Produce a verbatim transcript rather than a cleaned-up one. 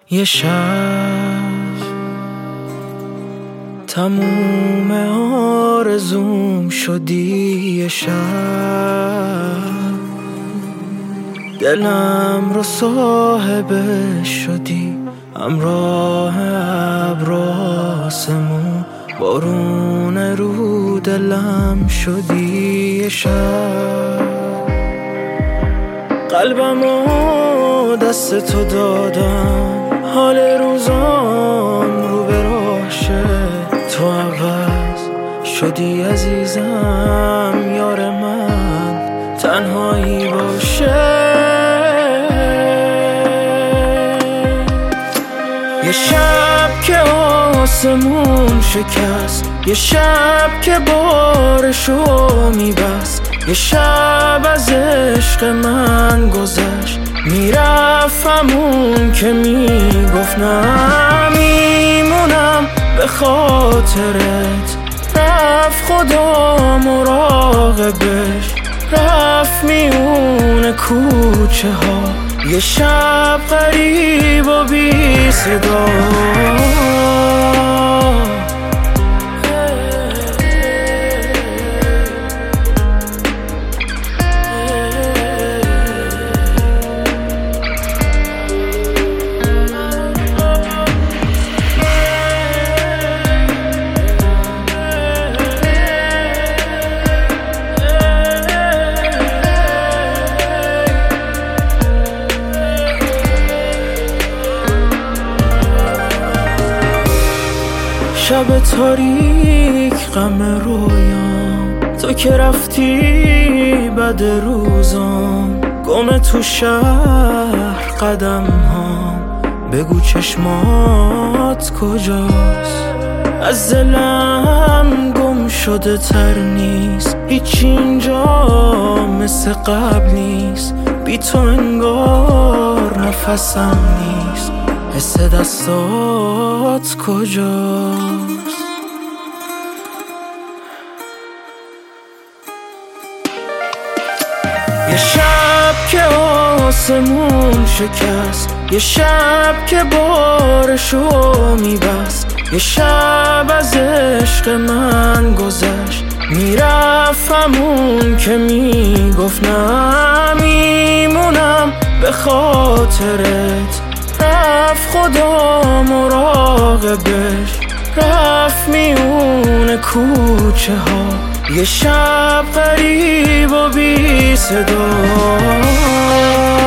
یه شب تموم آرزوم شدی، یه شب دلم رو صاحبش شدی، همراه ابر آسمون بارون رو دلم شدی. یه شب قلبمو دست تو دادم، حال روزام رو به راشه، تو عوض شدی عزیزم، یار من تنهایی باشه. یه شب که آسمون شکست، یه شب که بارشو میبست، یه شب از عشق من گذشت، میرفت همون که میگفت نه میمونم به خاطرت، رفت خدا مراقبش، رفت میون کوچه ها، یه شب غریب و بی صدا. شب تاریک غم رویام، تو که رفتی بعد روزام، گم تو شهر قدم هام، بگو چشمات کجاست؟ از دلم گم شده تر نیست، هیچ اینجا مثل قبل نیست، بی تو انگار نفسم نیست، حس دستات کجاست؟ یه شب که آسمون شکست، یه شب که بارشو میبست، یه شب از عشق من گذشت، میرفت همون که میگفت نه میمونم به خاطرت، رفت خدا مراقبش، رفت میون کوچه ها، یه شب غریب و بی صدا.